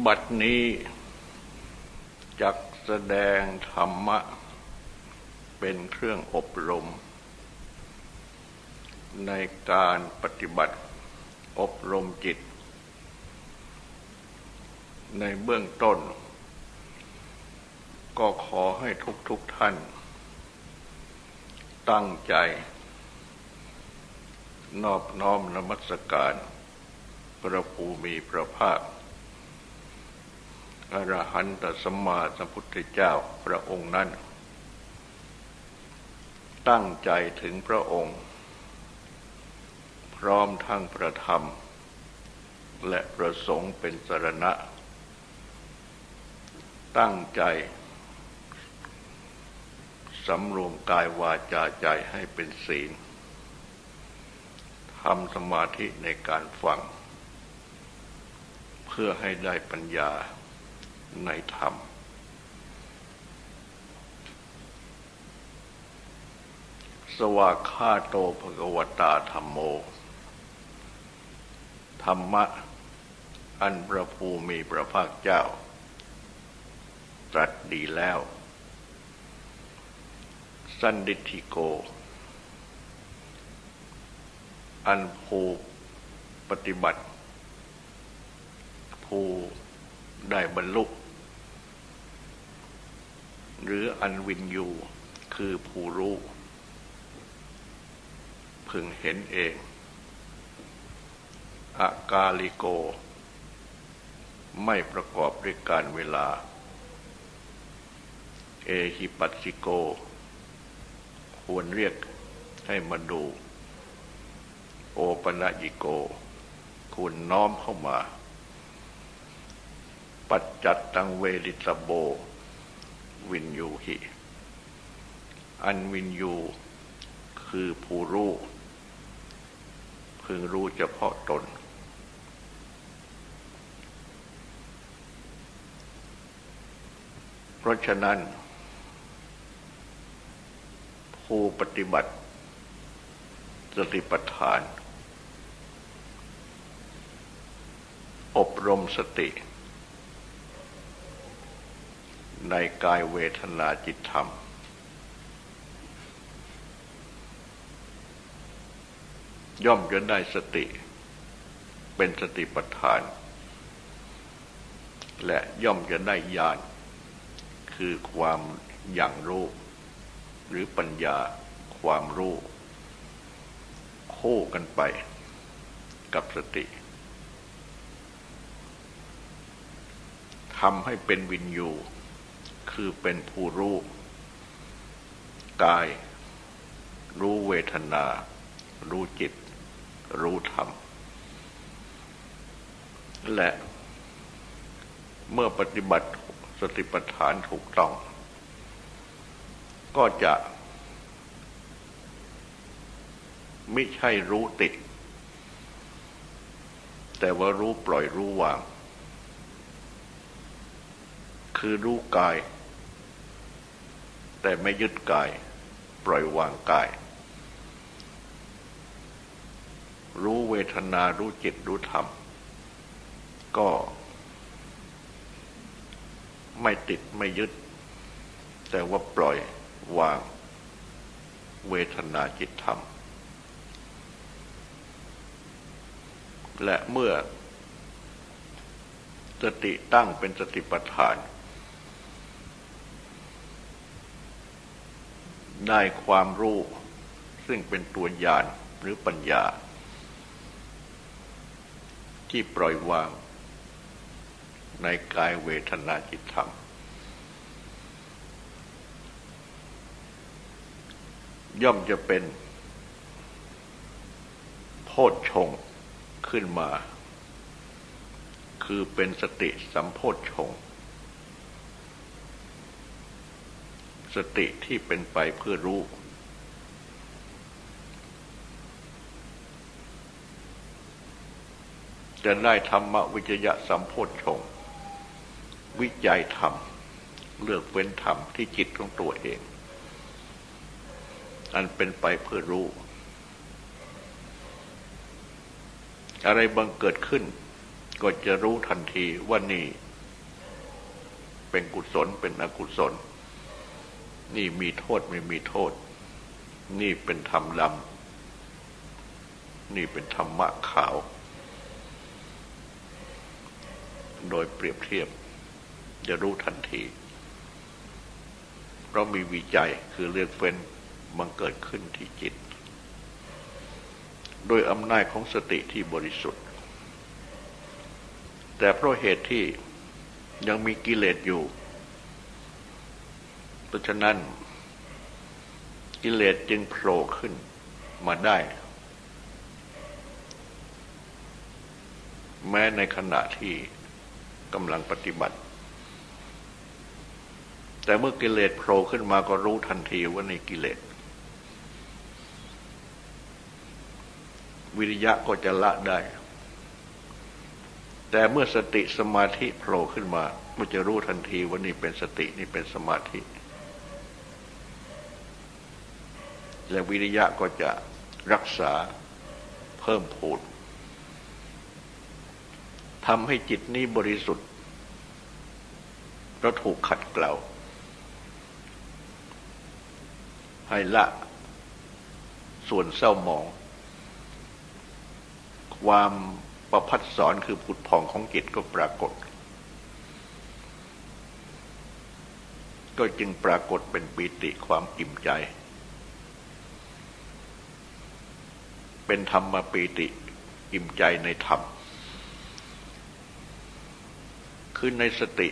บัดนี้จักแสดงธรรมะเป็นเครื่องอบรมในการปฏิบัติอบรมจิตในเบื้องต้นก็ขอให้ทุกท่านตั้งใจนอบน้อมนมัสการพระภูมิพระภาคอรหันตสัมมาสัมพุทธเจ้าพระองค์นั้นตั้งใจถึงพระองค์พร้อมทั้งพระธรรมและพระสงฆ์เป็นสรณะตั้งใจสำรวมกายวาจาใจให้เป็นศีลทำสมาธิในการฟังเพื่อให้ได้ปัญญาในธรรมสวากขาโตภควตาธัมโมธรรมะอันพระภูมิพระภาคเจ้าตรัสดีแล้วสันดิฏฐิโกอันผู้ปฏิบัติผู้ได้บรรลุหรืออันวินยูคือผู้รู้พึงเห็นเองอากาลิโกไม่ประกอบด้วยการเวลาเอหิปัสสิโกควรเรียกให้มาดูโอปนัญิโกควรน้อมเข้ามาปัจจัตตังเวริตโบวินยูหิอันวินยูคือผู้รู้พึงรู้เฉพาะตนเพราะฉะนั้นผู้ปฏิบัติสติปัฏฐานอบรมสติในกายเวทนาจิตธรรมย่อมจะได้สติเป็นสติปัฏฐานและย่อมจะได้ญาณคือความอย่างรู้หรือปัญญาความรู้คู่กันไปกับสติทำให้เป็นวินยูคือเป็นผู้รู้กายรู้เวทนารู้จิตรู้ธรรมและเมื่อปฏิบัติสติปัฏฐานถูกต้องก็จะไม่ใช่รู้ติดแต่ว่ารู้ปล่อยรู้วางคือรู้กายแต่ไม่ยึดกายปล่อยวางกายรู้เวทนารู้จิตรู้ธรรมก็ไม่ติดไม่ยึดแต่ว่าปล่อยวางเวทนาจิตธรรมและเมื่อสติตั้งเป็นสติปัฏฐานได้ความรู้ซึ่งเป็นตัวญาณหรือปัญญาที่ปล่อยวางในกายเวทนาจิตธรรมย่อมจะเป็นโพชฌงค์ขึ้นมาคือเป็นสติสัมโพชฌงค์สติที่เป็นไปเพื่อรู้จะได้ธรรมวิจยะสัมโพชฌงค์วิจัยธรรมเลือกเว้นธรรมที่จิตของตัวเองอันเป็นไปเพื่อรู้อะไรบังเกิดขึ้นก็จะรู้ทันทีว่านี่เป็นกุศลเป็นอกุศลนี่มีโทษไม่มีโทษนี่เป็นธรรมดำนี่เป็นธรรมะขาวโดยเปรียบเทียบจะรู้ทันทีเพราะมีวิจัยคือเรื่องเฟ้นบังเกิดขึ้นที่จิตโดยอำนาจของสติที่บริสุทธิ์แต่เพราะเหตุที่ยังมีกิเลสอยู่เพราะฉะนั้นกิเลสจึงโผล่ขึ้นมาได้แม้ในขณะที่กำลังปฏิบัติแต่เมื่อกิเลสโผล่ขึ้นมาก็รู้ทันทีว่าในกิเลสวิริยะก็จะละได้แต่เมื่อสติสมาธิโผล่ขึ้นมามันจะรู้ทันทีว่านี่เป็นสตินี่เป็นสมาธิและวิริยะก็จะรักษาเพิ่มพูนทำให้จิตนี้บริสุทธิ์เพราะถูกขัดเกลาให้ละส่วนเศร้าหมองความประพัดสอนคือผุดผ่องของจิตก็ปรากฏก็จึงปรากฏเป็นปิติความอิ่มใจเป็นธรรมปีติอิ่มใจในธรรมคือในสติ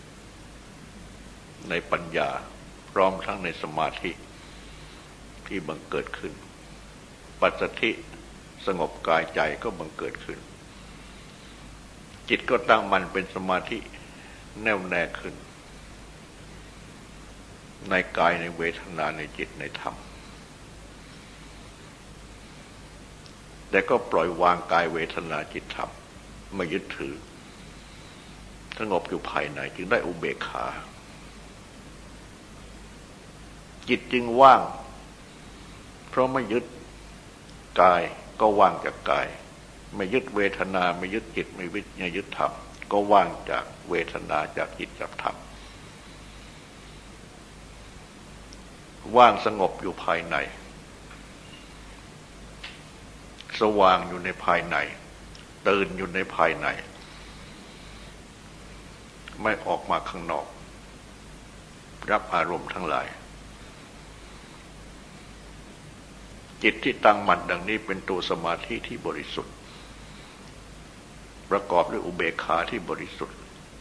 ในปัญญาพร้อมทั้งในสมาธิที่บังเกิดขึ้นปัสสัทธิสงบกายใจก็บังเกิดขึ้นจิตก็ตั้งมั่นเป็นสมาธิแน่วแน่ขึ้นในกายในเวทนาในจิตในธรรมแต่ก็ปล่อยวางกายเวทนาจิตธรรมไม่ยึดถือสงบอยู่ภายในจึงได้อุเบกขาจิตจึงว่างเพราะไม่ยึดกายก็ว่างจากกายไม่ยึดเวทนาไม่ยึดจิตไม่ยึดธรรมก็ว่างจากเวทนาจากจิตจากธรรมว่างสงบอยู่ภายในสว่างอยู่ในภายในตื่นอยู่ในภายในไม่ออกมาข้างนอกรับอารมณ์ทั้งหลายจิตที่ตั้งมั่นดังนี้เป็นตัวสมาธิที่บริสุทธิ์ประกอบด้วยอุเบกขาที่บริสุทธิ์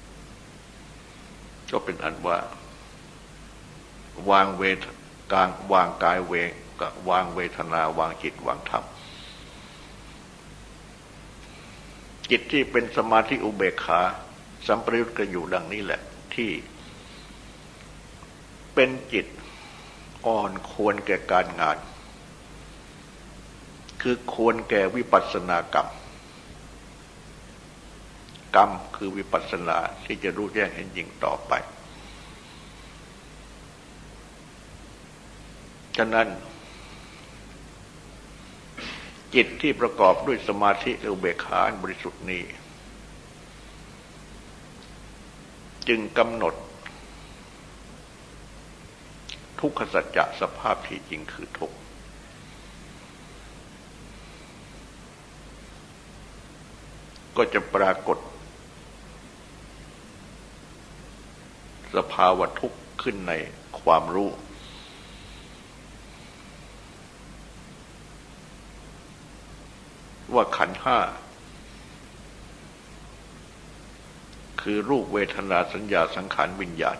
ก็เป็นอันว่าวางกายวางเวทนาวางจิตวางธรรมจิตที่เป็นสมาธิอุเบกขาสัมปยุตกันอยู่ดังนี้แหละที่เป็นจิตอ่อนควรแก่การงานคือควรแก่วิปัสสนากรรมกรรมคือวิปัสสนาที่จะรู้แจ้งเห็นจริงต่อไปฉะนั้นจิตที่ประกอบด้วยสมาธิและอุเบกขาบริสุทธิ์นี้จึงกำหนดทุกขสัจจะสภาพที่จริงคือทุกข์ก็จะปรากฏสภาวะทุกข์ขึ้นในความรู้ว่าขันธ์ห้าคือรูปเวทนาสัญญาสังขารวิญญาณ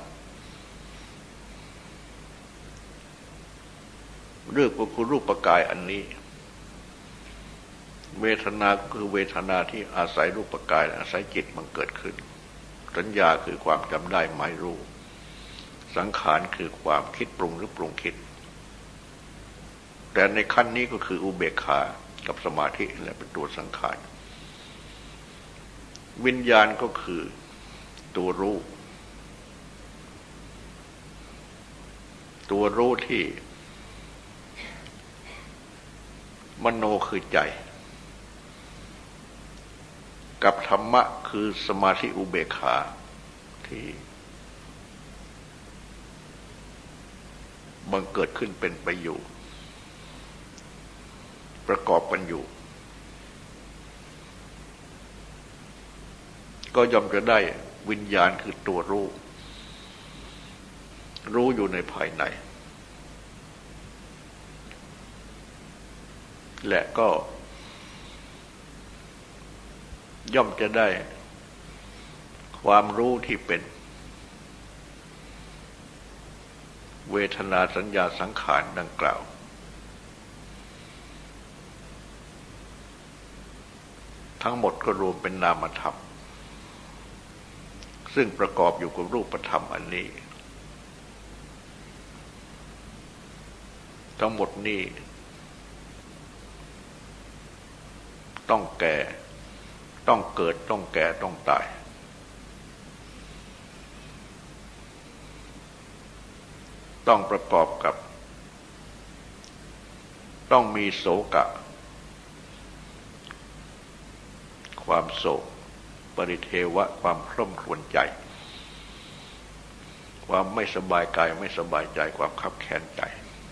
เรื่องก็คือรูปกายอันนี้เวทนาคือเวทนาที่อาศัยรูปกายอาศัยจิตมันเกิดขึ้นสัญญาคือความจำได้หมายรู้สังขารคือความคิดปรุงหรือปรุงคิดแต่ในขั้นนี้ก็คืออุเบกขากับสมาธิและเป็นตัวสังขารวิญญาณก็คือตัวรู้ที่มโนคือใจกับธรรมะคือสมาธิอุเบกขาที่บังเกิดขึ้นเป็นไปอยู่ประกอบกันอยู่ก็ย่อมจะได้วิญญาณคือตัวรู้อยู่ในภายในและก็ย่อมจะได้ความรู้ที่เป็นเวทนาสัญญาสังขารดังกล่าวทั้งหมดก็รวมเป็นนามธรรมซึ่งประกอบอยู่กับรูปธรรมอันนี้ทั้งหมดนี้ต้องแก่ต้องเกิดต้องแก่ต้องตายต้องประกอบกับต้องมีโศกะความโศกปริเทวะความคร่ำครวญใจความไม่สบายกายไม่สบายใจความคับแค้นใจ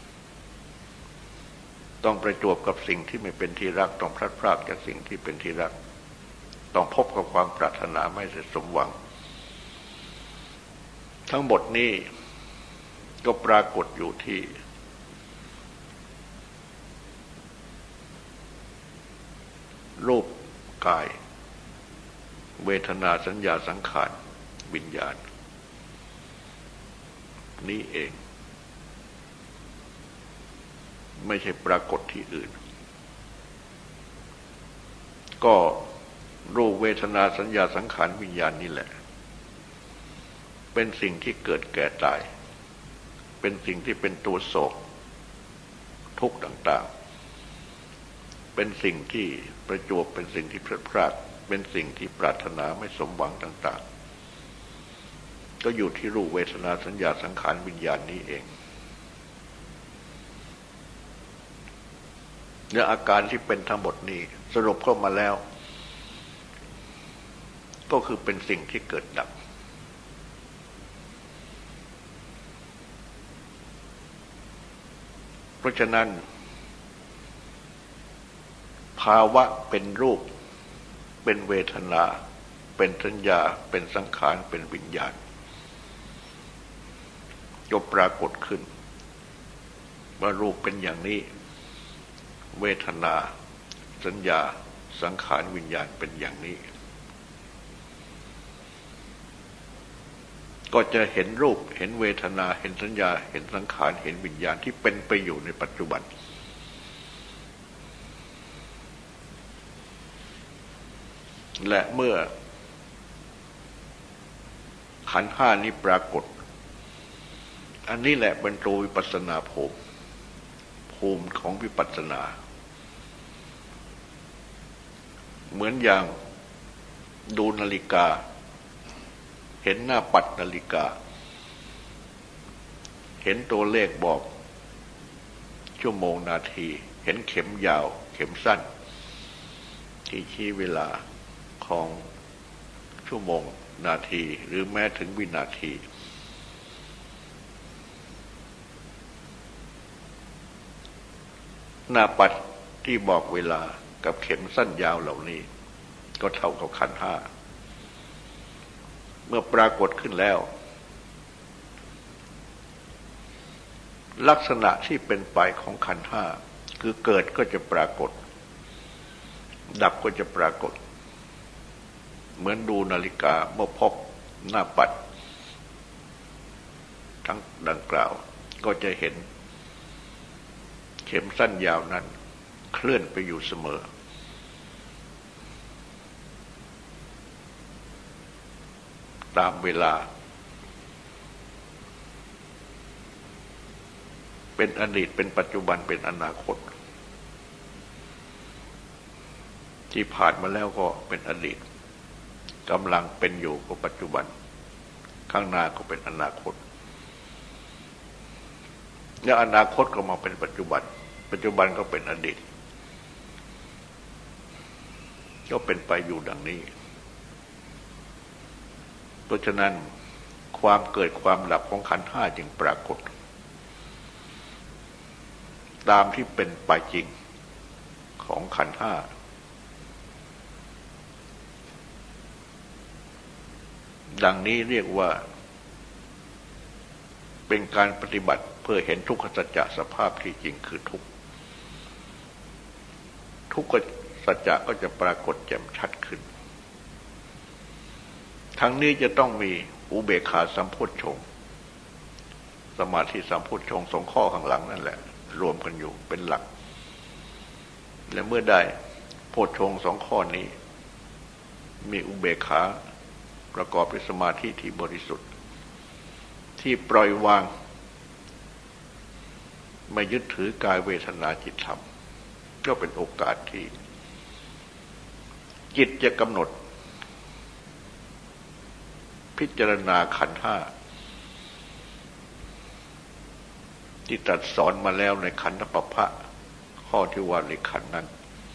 ต้องประจวบกับสิ่งที่ไม่เป็นที่รักต้องพลัดพรากจากสิ่งที่เป็นที่รักต้องพบกับความปรารถนาไม่สมหวังทั้งหมดนี้ก็ปรากฏอยู่ที่รูปกายเวทนาสัญญาสังขารวิญญาณนี้เองไม่ใช่ปรากฏที่อื่นก็รูปเวทนาสัญญาสังขารวิญญาณนี่แหละเป็นสิ่งที่เกิดแก่ตายเป็นสิ่งที่เป็นตัวโศกทุกข์ต่างๆเป็นสิ่งที่ประจวบเป็นสิ่งที่พลัดพรากเป็นสิ่งที่ปรารถนาไม่สมหวังต่างๆก็อยู่ที่รูปเวทนาสัญญาสังขารวิญญาณนี้เองและอาการที่เป็นทั้งหมดนี้สรุปเข้ามาแล้วก็คือเป็นสิ่งที่เกิดดับเพราะฉะนั้นภาวะเป็นรูปเป็นเวทนาเป็นสัญญาเป็นสังขารเป็นวิญญาณก็ปรากฏขึ้นว่ารูปเป็นอย่างนี้เวทนาสัญญาสังขารวิญญาณเป็นอย่างนี้ก็จะเห็นรูปเห็นเวทนาเห็นสัญญาเห็นสังขารเห็นวิญญาณที่เป็นไปอยู่ในปัจจุบันและเมื่อขันธ์ห้านี้ปรากฏอันนี้แหละเป็นตัววิปัสสนาภูมิของวิปัสสนาเหมือนอย่างดูนาฬิกาเห็นหน้าปัดนาฬิกาเห็นตัวเลขบอกชั่วโมงนาทีเห็นเข็มยาวเข็มสั้นที่ชี้เวลาของชั่วโมงนาทีหรือแม้ถึงวินาทีหน้าปัดที่บอกเวลากับเข็มสั้นยาวเหล่านี้ก็เท่ากับขันธ์ห้าเมื่อปรากฏขึ้นแล้วลักษณะที่เป็นไปของขันธ์ห้าคือเกิดก็จะปรากฏดับก็จะปรากฏเหมือนดูนาฬิกาเมื่อพบหน้าปัดทั้งดังกล่าวก็จะเห็นเข็มสั้นยาวนั้นเคลื่อนไปอยู่เสมอตามเวลาเป็นอดีตเป็นปัจจุบันเป็นอนาคตที่ผ่านมาแล้วก็เป็นอดีตกำลังเป็นอยู่ก็ปัจจุบันข้างหน้าก็เป็นอนาคตและอนาคตก็มาเป็นปัจจุบันปัจจุบันก็เป็นอดีตก็เป็นไปอยู่ดังนี้เพราะฉะนั้นความเกิดความดับของขันธ์ห้าจึงปรากฏตามที่เป็นไปจริงของขันธ์ห้าดังนี้เรียกว่าเป็นการปฏิบัติเพื่อเห็นทุกขสัจจะสภาพที่จริงคือทุกข์ทุกขสัจจะก็จะปรากฏแจ่มชัดขึ้นทั้งนี้จะต้องมีอุเบกขาสัมโพชฌงค์สมาธิสัมโพชฌงค์สองข้อข้างหลังนั่นแหละรวมกันอยู่เป็นหลักและเมื่อได้โพชฌงค์สองข้อนี้มีอุเบกขาประกอบด้วยสมาธิที่บริสุทธิ์ที่ปล่อยวางไม่ยึดถือกายเวทนาจิตธรรมก็เป็นโอกาสที่จิตจะกำหนดพิจารณาขันธ์ห้าที่ตรัสสอนมาแล้วในขันธปภะข้อที่ว่าในขันธ์นั้น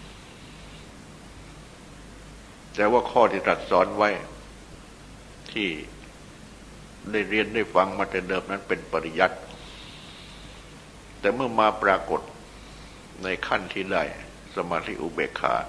แต่ว่าข้อที่ตรัสสอนไว้ที่ได้เรียนได้ฟังมาแต่เดิมนั้นเป็นปริยัติแต่เมื่อมาปรากฏในขั้นที่ได้สมาธิอุเบกขา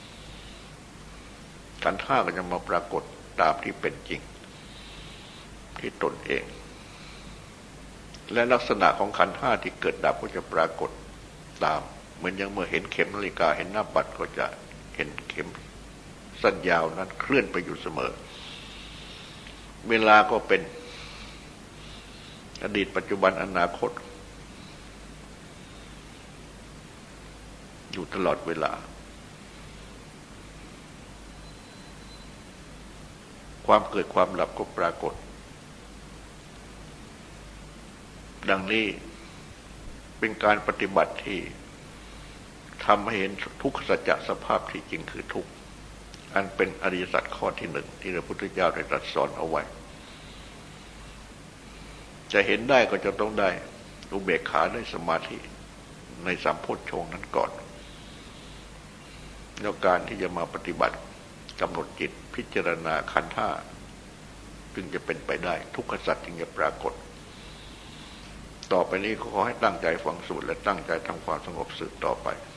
ขันธ์ห้าก็จะมาปรากฏตามที่เป็นจริงที่ตนเองและลักษณะของขันธ์ห้าที่เกิดดับก็จะปรากฏตามเหมือนอย่างเมื่อเห็นเข็มนาฬิกาเห็นหน้าปัดก็จะเห็นเข็มสั้นยาวนั้นเคลื่อนไปอยู่เสมอเวลาก็เป็นอดีตปัจจุบันอนาคตอยู่ตลอดเวลาความเกิดความดับก็ปรากฏดังนี้เป็นการปฏิบัติที่ทำให้เห็นทุกขสัจจะสภาพที่จริงคือทุกข์อันเป็นอริยสัจข้อที่หนึ่งที่พระพุทธเจ้าได้ตรัสสอนเอาไว้จะเห็นได้ก็จะต้องได้อุเบกขาได้สมาธิในสัมโพชฌงค์นั้นก่อนแล้วการที่จะมาปฏิบัติกำหนดจิตพิจารณาขันธ์ห้าจึงจะเป็นไปได้ทุกขสัจจึงจะปรากฏต่อไปนี้ขอให้ตั้งใจฟังสูตรและตั้งใจทำความสงบสืบต่อไป